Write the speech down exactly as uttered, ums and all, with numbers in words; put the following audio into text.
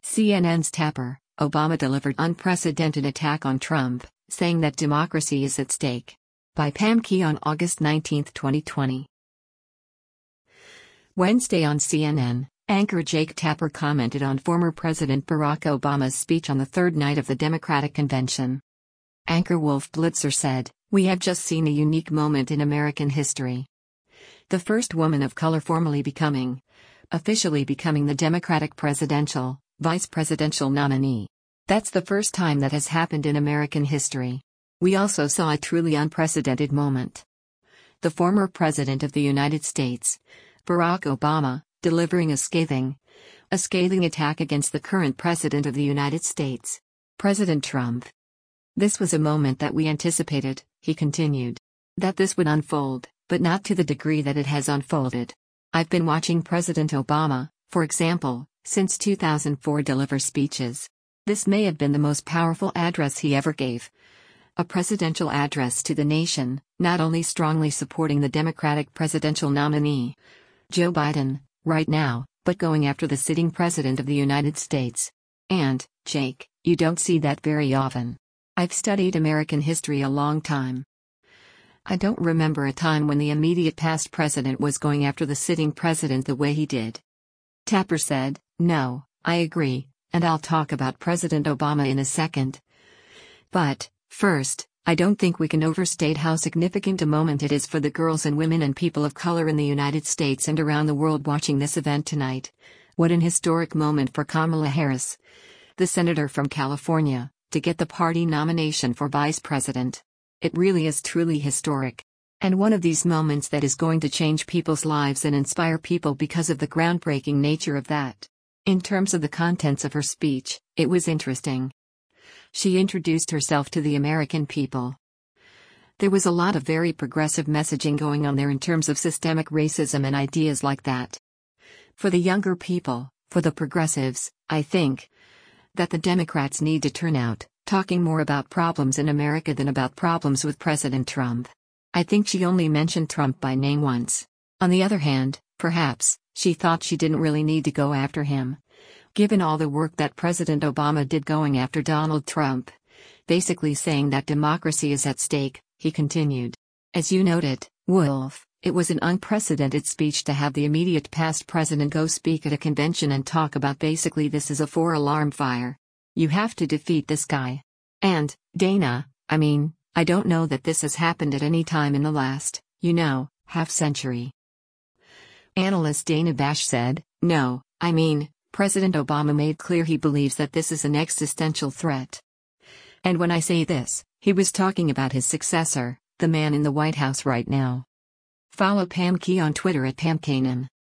C N N's Tapper, Obama delivered unprecedented attack on Trump, saying that democracy is at stake. By Pam Key on August nineteenth, twenty twenty. Wednesday on C N N, anchor Jake Tapper commented on former President Barack Obama's speech on the third night of the Democratic Convention. Anchor Wolf Blitzer said, "We have just seen a unique moment in American history. The first woman of color formally becoming, officially becoming the Democratic presidential, vice presidential nominee. That's the first time that has happened in American history. We also saw a truly unprecedented moment. The former President of the United States, Barack Obama, delivering a scathing, a scathing attack against the current President of the United States, President Trump. This was a moment that we anticipated," he continued. "That this would unfold, but not to the degree that it has unfolded. I've been watching President Obama, for example, since two thousand four deliver speeches. This may have been the most powerful address he ever gave. A presidential address to the nation, not only strongly supporting the Democratic presidential nominee, Joe Biden, right now, but going after the sitting President of the United States. And, Jake, you don't see that very often. I've studied American history a long time. I don't remember a time when the immediate past president was going after the sitting president the way he did." Tapper said, "No, I agree, and I'll talk about President Obama in a second. But, first, I don't think we can overstate how significant a moment it is for the girls and women and people of color in the United States and around the world watching this event tonight. What an historic moment for Kamala Harris, the senator from California, to get the party nomination for vice president. It really is truly historic. And one of these moments that is going to change people's lives and inspire people because of the groundbreaking nature of that." In terms of the contents of her speech, it was interesting. She introduced herself to the American people. There was a lot of very progressive messaging going on there in terms of systemic racism and ideas like that. For the younger people, for the progressives, I think that the Democrats need to turn out, talking more about problems in America than about problems with President Trump. I think she only mentioned Trump by name once. On the other hand, perhaps, she thought she didn't really need to go after him, given all the work that President Obama did going after Donald Trump. Basically saying that democracy is at stake, he continued. As you noted, Wolf, it was an unprecedented speech to have the immediate past president go speak at a convention and talk about basically this is a four-alarm fire. You have to defeat this guy. And, Dana, I mean, I don't know that this has happened at any time in the last, you know, half-century. Analyst Dana Bash said, "No, I mean, President Obama made clear he believes that this is an existential threat. And when I say this, he was talking about his successor, the man in the White House right now." Follow Pam Key on Twitter at Pam Kanan.